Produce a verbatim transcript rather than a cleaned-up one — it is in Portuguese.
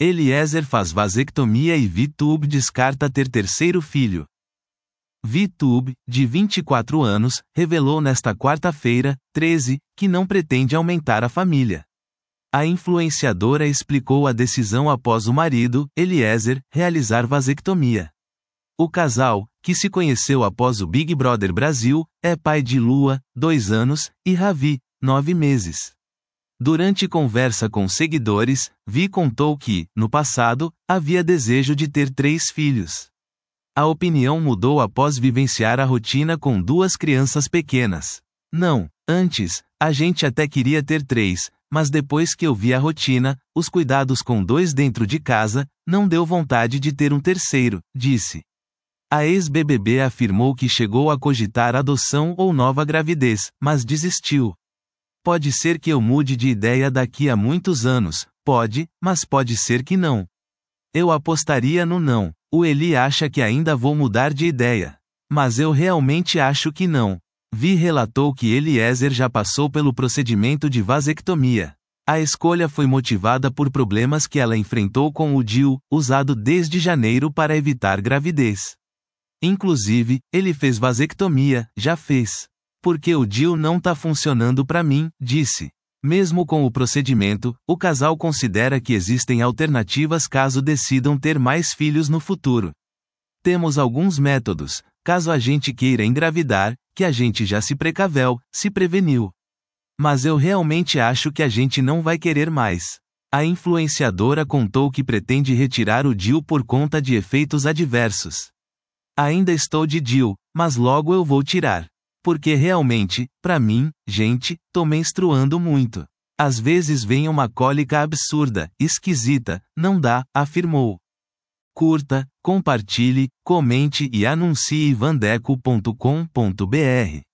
Eliezer faz vasectomia e VTube descarta ter terceiro filho. VTube, de vinte e quatro anos, revelou nesta quarta-feira, treze, que não pretende aumentar a família. A influenciadora explicou a decisão após o marido, Eliezer, realizar vasectomia. O casal, que se conheceu após o Big Brother Brasil, é pai de Lua, dois anos, e Ravi, nove meses. Durante conversa com seguidores, Vi contou que, no passado, havia desejo de ter três filhos. A opinião mudou após vivenciar a rotina com duas crianças pequenas. Não, antes, a gente até queria ter três, mas depois que eu vi a rotina, os cuidados com dois dentro de casa, não deu vontade de ter um terceiro, disse. A ex-B B B afirmou que chegou a cogitar adoção ou nova gravidez, mas desistiu. Pode ser que eu mude de ideia daqui a muitos anos, pode, mas pode ser que não. Eu apostaria no não. O Eli acha que ainda vou mudar de ideia. Mas eu realmente acho que não. Vi relatou que Eliezer já passou pelo procedimento de vasectomia. A escolha foi motivada por problemas que ela enfrentou com o D I U, usado desde janeiro para evitar gravidez. Inclusive, ele fez vasectomia, já fez. Porque o D I U não tá funcionando pra mim, disse. Mesmo com o procedimento, o casal considera que existem alternativas caso decidam ter mais filhos no futuro. Temos alguns métodos, caso a gente queira engravidar, que a gente já se precaveu, se preveniu. Mas eu realmente acho que a gente não vai querer mais. A influenciadora contou que pretende retirar o D I U por conta de efeitos adversos. Ainda estou de D I U, mas logo eu vou tirar. Porque realmente, pra mim, gente, tô menstruando muito. Às vezes vem uma cólica absurda, esquisita, não dá, afirmou. Curta, compartilhe, comente e anuncie vandeco ponto com ponto br.